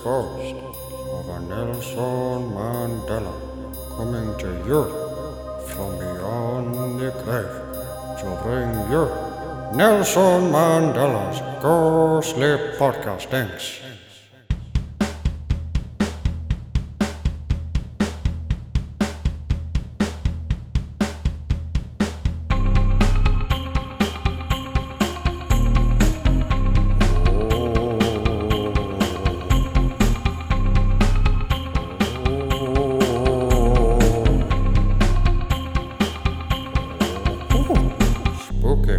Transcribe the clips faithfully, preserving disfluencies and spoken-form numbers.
ghost of a Nelson Mandela coming to you from beyond the grave to bring you Nelson Mandela's ghostly podcastings. Spooky.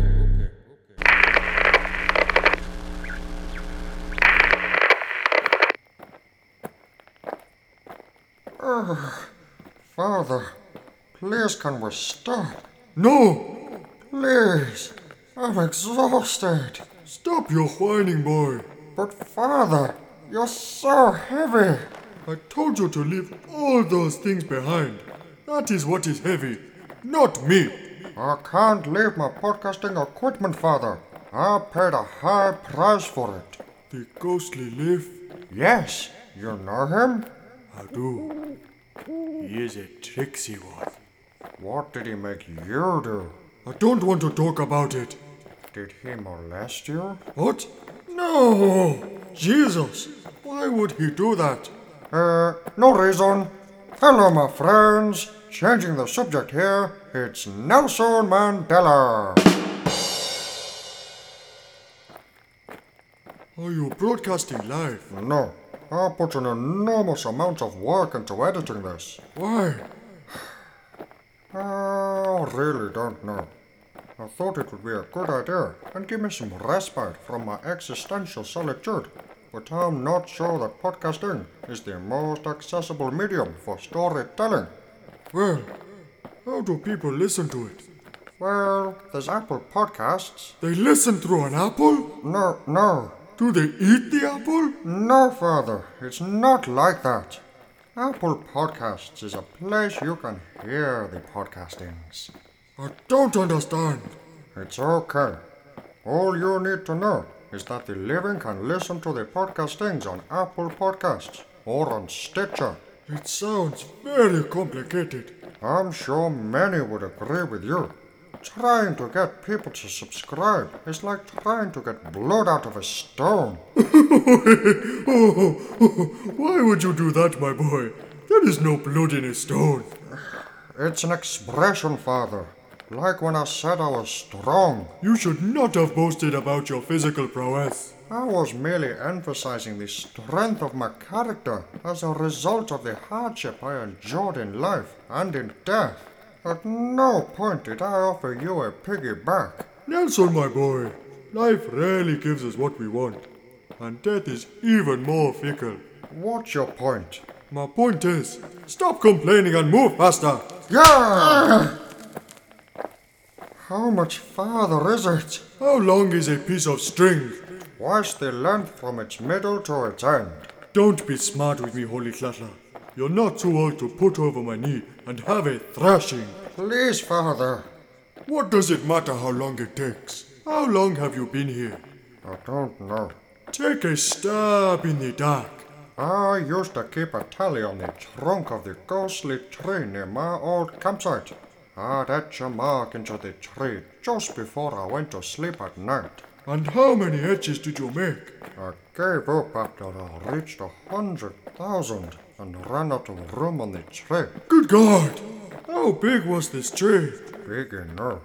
Ugh. Father, please can we stop? No! Please, I'm exhausted. Stop your whining, boy. But father, you're so heavy. I told you to leave all those things behind. That is what is heavy, not me. I can't leave my podcasting equipment, father. I paid a high price for it. The ghostly leaf? Yes, you know him? I do. He is a tricksy one. What did he make you do? I don't want to talk about it. Did he molest you? What? No! Jesus! Why would he do that? Uh, no reason. Hello, my friends. Changing the subject here, it's Nelson Mandela. Are you broadcasting live? No, I put an enormous amount of work into editing this. Why? I really don't know. I thought it would be a good idea and give me some respite from my existential solitude. But I'm not sure that podcasting is the most accessible medium for storytelling. Well, how do people listen to it? Well, there's Apple Podcasts. They listen through an apple? No, no, Do they eat the apple? no, Father, it's not like that. Apple Podcasts is a place you can hear the podcastings. I don't understand. It's okay. All you need to know is that the living can listen to the podcastings on Apple Podcasts or on Stitcher. It sounds very complicated. I'm sure many would agree with you. Trying to get people to subscribe is like trying to get blood out of a stone. Why would you do that, my boy? There is no blood in a stone. It's an expression, Father. Like when I said I was strong. You should not have boasted about your physical prowess. I was merely emphasizing the strength of my character as a result of the hardship I endured in life and in death. At no point did I offer you a piggyback. Nelson, my boy, life rarely gives us what we want, and death is even more fickle. What's your point? My point is, stop complaining and move faster. Yeah! How much farther is it? How long is a piece of string? What's the length from its middle to its end? Don't be smart with me, Holy Tlatla. You're not too old to put over my knee and have a thrashing. Please, Father. What does it matter how long it takes? How long have you been here? I don't know. Take a stab in the dark. I used to keep a tally on the trunk of the ghostly tree near my old campsite. I'd etch a mark into the tree just before I went to sleep at night. And how many etches did you make? I gave up after I reached a hundred thousand and ran out of room on the tree. Good God! How big was this tree? Big enough.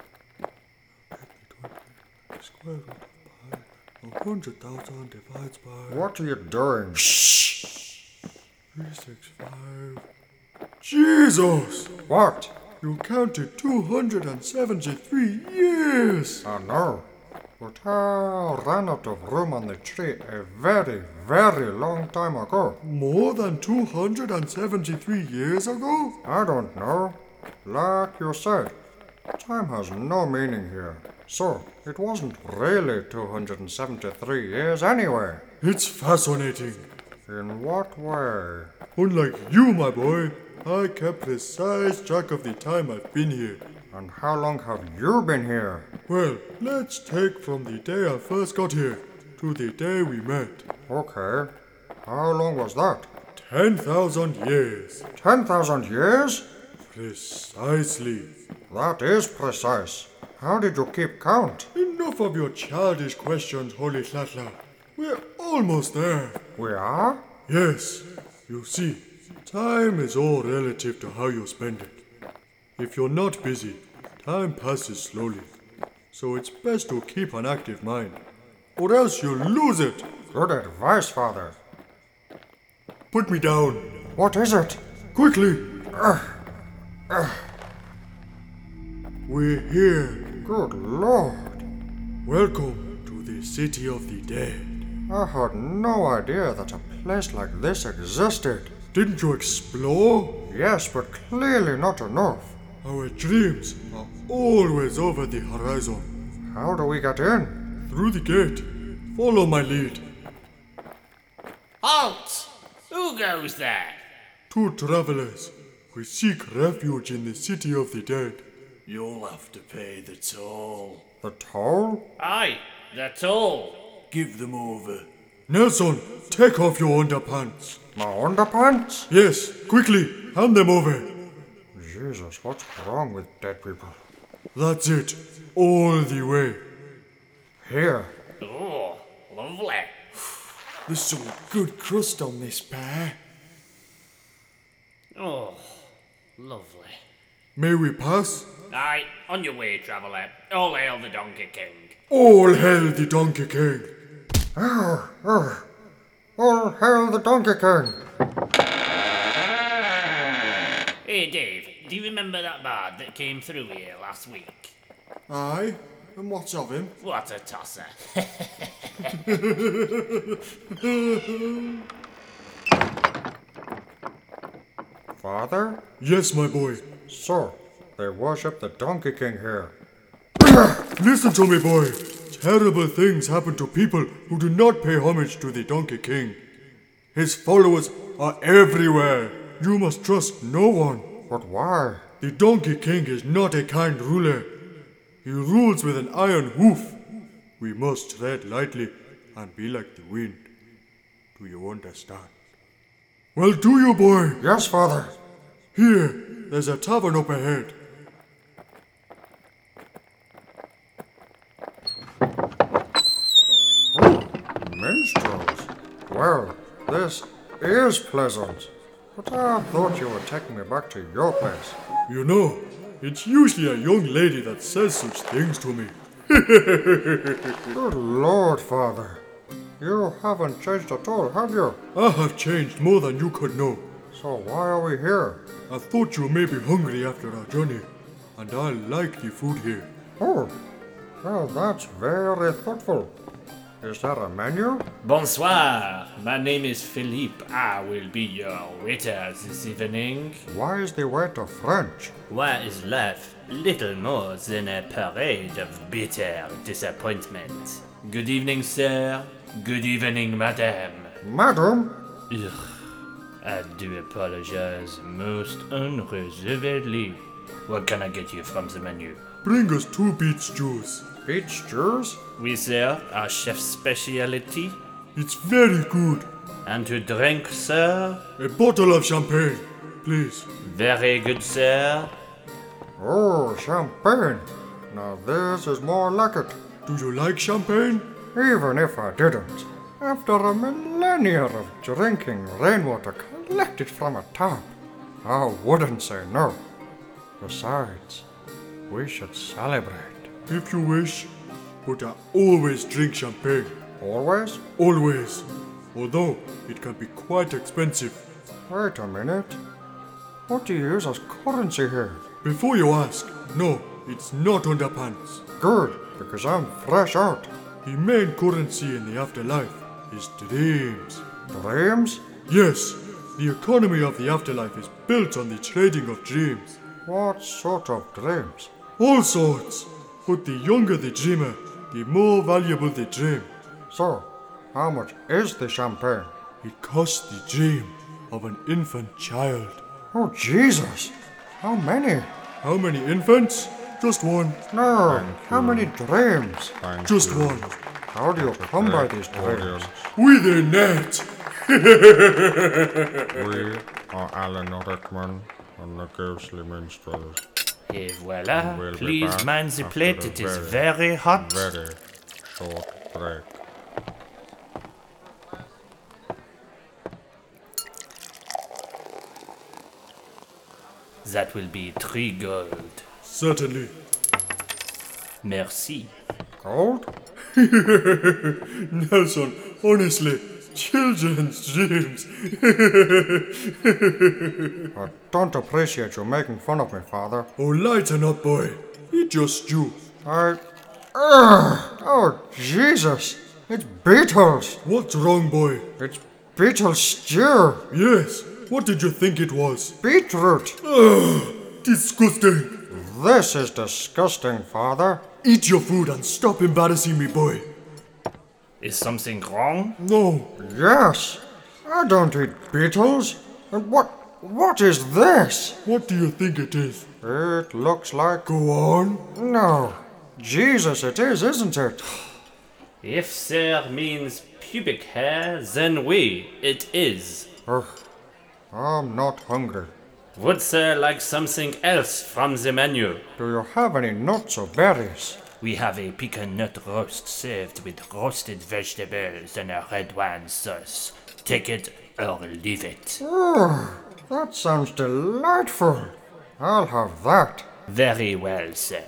Square root of pi. A hundred thousand divides by... What are you doing? Shh! Three, six, five... Jesus! What? You counted two hundred seventy-three years! I know. But I ran out of room on the tree a very, very long time ago. More than two hundred seventy-three years ago? I don't know. Like you said, time has no meaning here. So, it wasn't really two hundred seventy-three years anyway. It's fascinating. In what way? Unlike you, my boy, I kept precise track of the time I've been here. And how long have you been here? Well, let's take from the day I first got here to the day we met. Okay. How long was that? Ten thousand years. Ten thousand years? Precisely. That is precise. How did you keep count? Enough of your childish questions, Holy Tlatla. We're almost there. We are? Yes. You see, time is all relative to how you spend it. If you're not busy, time passes slowly. So it's best to keep an active mind, or else you'll lose it. Good advice, Father. Put me down. What is it? Quickly. Ugh. Ugh. We're here. Good Lord. Welcome to the City of the Dead. I had no idea that a place like this existed. Didn't you explore? Yes, but clearly not enough. Our dreams are always over the horizon. How do we get in? Through the gate. Follow my lead. Halt! Who goes there? Two travelers. We seek refuge in the City of the Dead. You'll have to pay the toll. The toll? Aye, the toll. Give them over. Nelson, take off your underpants. My underpants? Yes, quickly, hand them over. Jesus, what's wrong with dead people? That's it. All the way. Here. Oh, lovely. There's some good crust on this pear. Oh, lovely. May we pass? Aye, on your way, traveller. All hail the Donkey King. All hail the Donkey King. Arr, arr. All hail the Donkey King. Hey, Dave, do you remember that bard that came through here last week? Aye, and what's of him? What a tosser. Father? Yes, my boy. So, they worship the Donkey King here. Listen to me, boy. Terrible things happen to people who do not pay homage to the Donkey King. His followers are everywhere. You must trust no one. But why? The Donkey King is not a kind ruler. He rules with an iron hoof. We must tread lightly and be like the wind. Do you understand? Well, do you, boy? Yes, Father. Here, there's a tavern up ahead. Minstrels? Well, this is pleasant. But I thought you were taking me back to your place. You know, it's usually a young lady that says such things to me. Good Lord, Father. You haven't changed at all, have you? I have changed more than you could know. So why are we here? I thought you may be hungry after our journey, and I like the food here. Oh, well, that's very thoughtful. Is there a menu? Bonsoir, my name is Philippe. I will be your waiter this evening. Why is the waiter French? Why is life little more than a parade of bitter disappointment? Good evening, sir. Good evening, madam. Madam? Ugh, I do apologize most unreservedly. What can I get you from the menu? Bring us two beets juice. Peach juice? We serve our chef's specialty. It's very good. And to drink, sir? A bottle of champagne, please. Very good, sir. Oh, champagne. Now this is more like it. Do you like champagne? Even if I didn't. After a millennia of drinking rainwater collected from a tap, I wouldn't say no. Besides, we should celebrate. If you wish, but I always drink champagne. Always? Always. Although it can be quite expensive. Wait a minute. What do you use as currency here? Before you ask, no, it's not underpants. Good, because I'm fresh out. The main currency in the afterlife is dreams. Dreams? Yes, the economy of the afterlife is built on the trading of dreams. What sort of dreams? All sorts. But the younger the dreamer, the more valuable the dream. So, how much is the champagne? It costs the dream of an infant child. Oh, Jesus! How many? How many infants? Just one. No, how many dreams? Just one. How do you come by these dreams? With a net. We are Alan Rickman and the Ghostly Minstrels. Et voilà, We'll be please back mind the after plate, the it is very, very hot. Very short break. That will be three gold. Certainly. Merci. Cold? Nelson, honestly, children's dreams. I don't appreciate you making fun of me, Father. Oh, lighten up, boy. Eat your stew. I... Ugh! Oh, Jesus! It's beetles! What's wrong, boy? It's beetle stew! Yes, what did you think it was? Beetroot! Disgusting. This is disgusting, Father. Eat your food and stop embarrassing me, boy. Is something wrong? No. Yes! I don't eat beetles! And what... what is this? What do you think it is? It looks like... Go on. No. Jesus, it is, isn't it? If sir means pubic hair, then oui, it is. Ugh. I'm not hungry. Would sir like something else from the menu? Do you have any nuts or berries? We have a pecan nut roast served with roasted vegetables and a red wine sauce. Take it or leave it. Ugh, that sounds delightful. I'll have that. Very well, sir.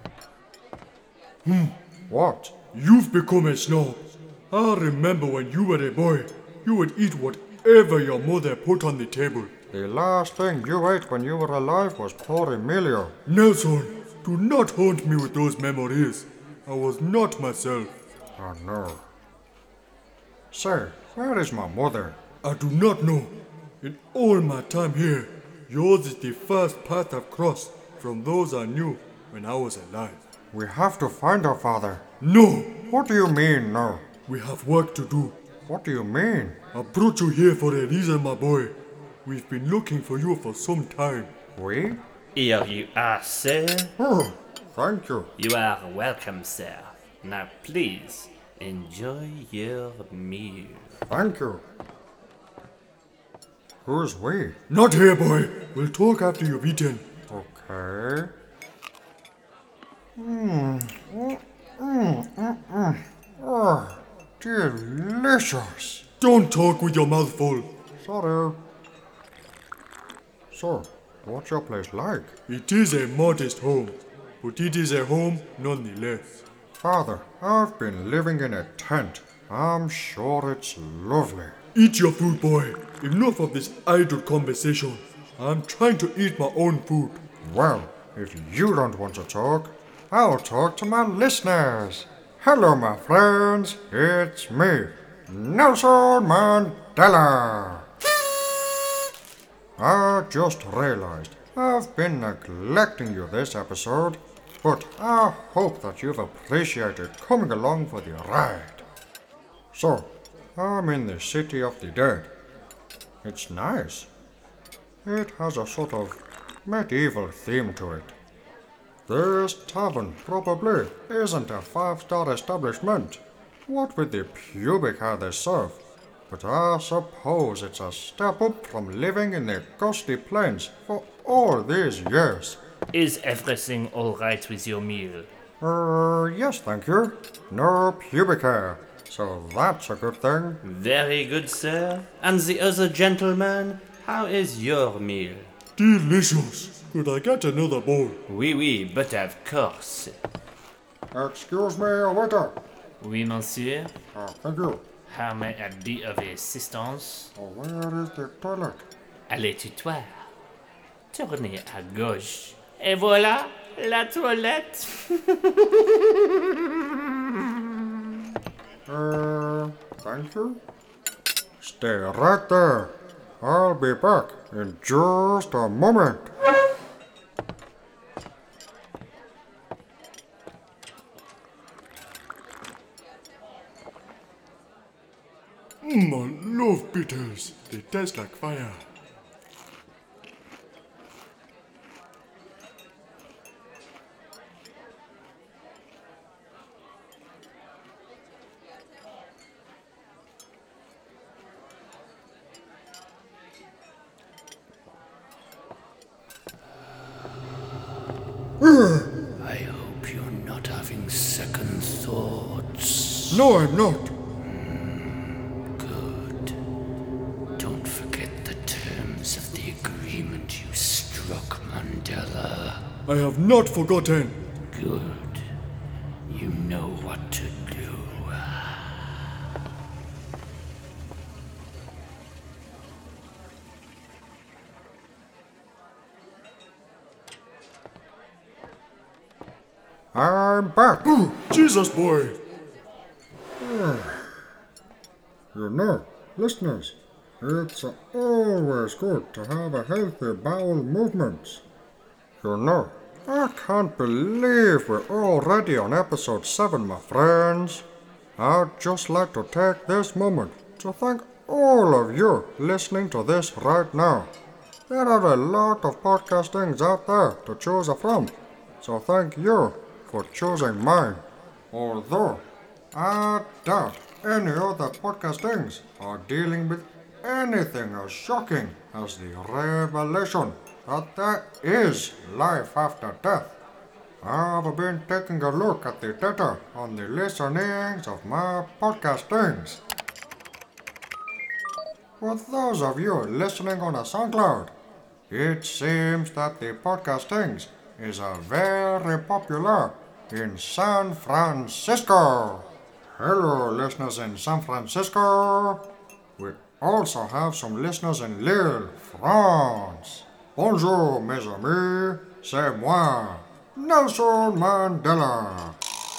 What? You've become a snob. I remember when you were a boy, you would eat whatever your mother put on the table. The last thing you ate when you were alive was poor Emilio. Nelson, do not haunt me with those memories. I was not myself. Oh no. Say, where is my mother? I do not know. In all my time here, yours is the first path I've crossed from those I knew when I was alive. We have to find her, Father. No, What do you mean, no? we have work to do. What do you mean? I brought you here for a reason, my boy. We've been looking for you for some time. We? Here you are, sir. Oh, thank you. You are welcome, sir. Now please, enjoy your meal. Thank you. Who's we? Not here, boy. We'll talk after you've eaten. Okay. Mmm. Mm, mm, mm, mm. Oh, delicious. Don't talk with your mouth full. Sorry. So, what's your place like? It is a modest home, but it is a home nonetheless. Father, I've been living in a tent. I'm sure it's lovely. Eat your food, boy. Enough of this idle conversation. I'm trying to eat my own food. Well, if you don't want to talk, I'll talk to my listeners. Hello, my friends. It's me, Nelson Mandela. I just realized I've been neglecting you this episode, but I hope that you've appreciated coming along for the ride. So, I'm in the City of the Dead. It's nice. It has a sort of medieval theme to it. This tavern probably isn't a five-star establishment, what with the pubic hair they serve, but I suppose it's a step up from living in the ghostly plains for all these years. Is everything alright with your meal? Er, yes, thank you. No pubic hair, so that's a good thing. Very good, sir. And the other gentleman, how is your meal? Delicious. Could I get another bowl? Oui, oui, but of course. Excuse me, waiter. Oui, monsieur. Ah, thank you. How may I be of assistance? Oh, where is the toilet? À l'étutoire. Tournez à gauche. Et voilà, la toilette. Uh, thank you. Stay right there. I'll be back in just a moment. Mmm, I love bitters. They taste like fire. No, I'm not. Good. Don't forget the terms of the agreement you struck, Mandela. I have not forgotten. Good. You know what to do. I'm back. Ooh, Jesus, boy. You know, listeners, it's always good to have a healthy bowel movement. You know, I can't believe we're already on episode seven, my friends. I'd just like to take this moment to thank all of you listening to this right now. There are a lot of podcastings out there to choose from, so thank you for choosing mine. Although, I doubt any other podcastings are dealing with anything as shocking as the revelation that there is life after death. I've been taking a look at the data on the listenings of my podcastings. For those of you listening on a SoundCloud, it seems that the podcastings is a very popular in San Francisco. Hello, listeners in San Francisco. We also have some listeners in Lille, France. Bonjour, mes amis. C'est moi, Nelson Mandela.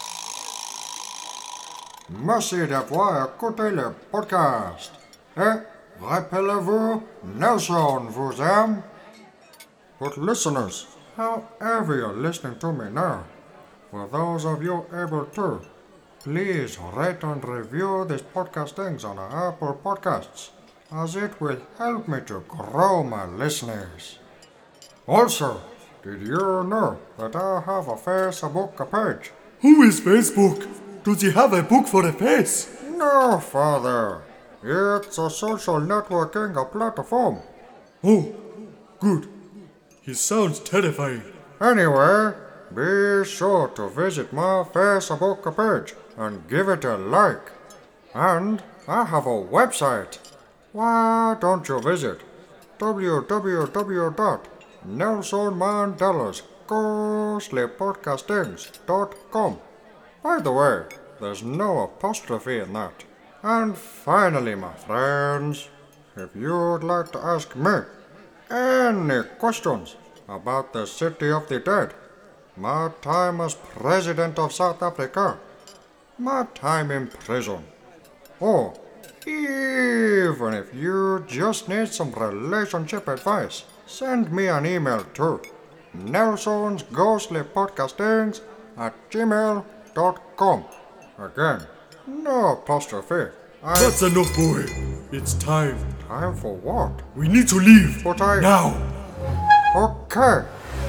Merci d'avoir écouté le podcast. Et rappelez-vous, Nelson vous aime. But listeners, however you're listening to me now, for those of you able to, please rate and review these podcastings on Apple Podcasts, as it will help me to grow my listeners. Also, did you know that I have a Facebook page? Who is Facebook? Does he have a book for a face? No, Father. It's a social networking platform. Oh, good. He sounds terrifying. Anyway, be sure to visit my Facebook page and give it a like. And I have a website. Why don't you visit w w w dot nelson mandelas ghostly podcastings dot com. By the way, there's no apostrophe in that. And finally, my friends, if you'd like to ask me any questions about the City of the Dead, my time as President of South Africa, my time in prison, or even if you just need some relationship advice, send me an email to nelsons ghostly podcastings at gmail dot com. Again, no apostrophe. I... That's enough, boy. It's time. Time for what? We need to leave. But I... Now. Okay.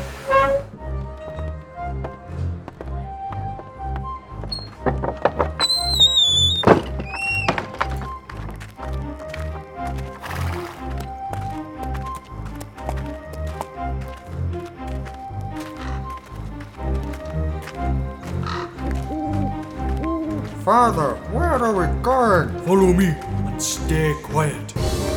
Father, where are we going? Follow me and stay quiet.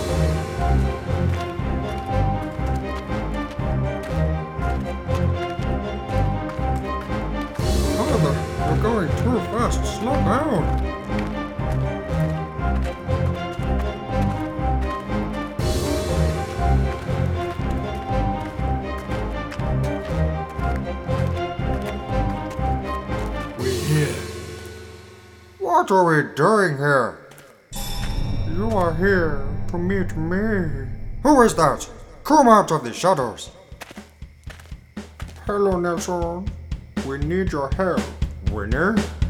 Father, you're going too fast. Slow down. We're here. What are we doing here? You are here to meet me. Who is that? Come out of the shadows. Hello, Nelson. We need your help, Winnie.